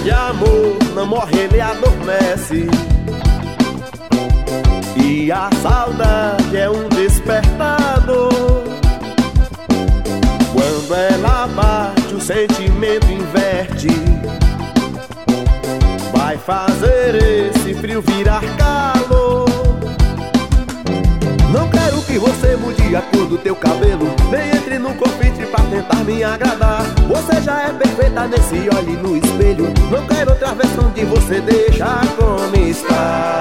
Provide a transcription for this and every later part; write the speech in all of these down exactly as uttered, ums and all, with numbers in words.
grande amor não morre, ele adormece. E a saudade é um despertador. Quando ela bate, o sentimento inverte. Vai fazer esse frio virar calor. Não quero que você mude a cor do teu cabelo, nem entre num confite pra tentar me agradar. Você já é perfeita nesse olho no espelho. Não quero outra versão de você, deixa como está.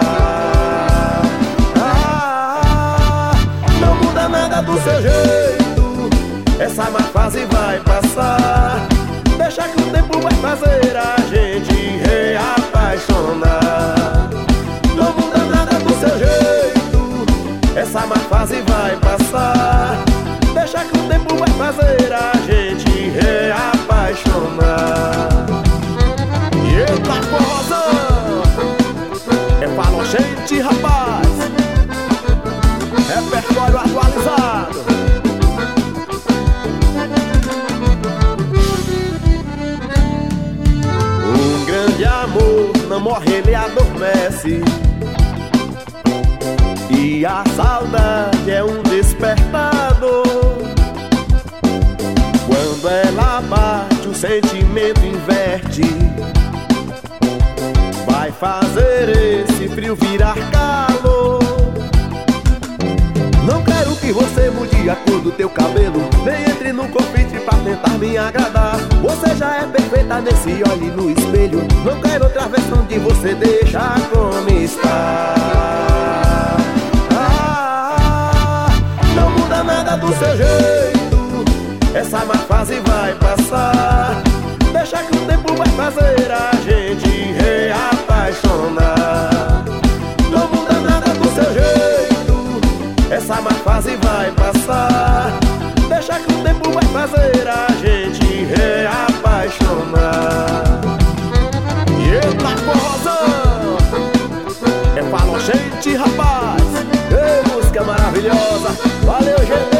Ah, não muda nada do seu jeito, essa má fase vai passar. Deixa que o tempo vai fazer a gente reapaixonar. Não muda nada do seu jeito, essa má fase vai passar. Deixa que o tempo vai fazer a gente reapaixonar. E eita forrozão, é falochente, rapaz. Repertório atualizado. Um grande amor não morre, ele adormece. E a saudade é um despertador. Quando ela bate, o sentimento inverte. Vai fazer esse frio virar calor. Não quero que você mude a cor do teu cabelo, nem entre num confite pra tentar me agradar. Você já é perfeita nesse olho no espelho. Não quero outra versão de você, deixa como está. Nada do seu jeito, essa má fase vai passar. Deixa que o tempo vai fazer a gente reapaixonar. Não muda nada do seu jeito, essa má fase vai passar. Deixa que o tempo vai fazer a gente reapaixonar. E eita forrozão, é falochente, rapaz. Que música maravilhosa. Valeu, gente.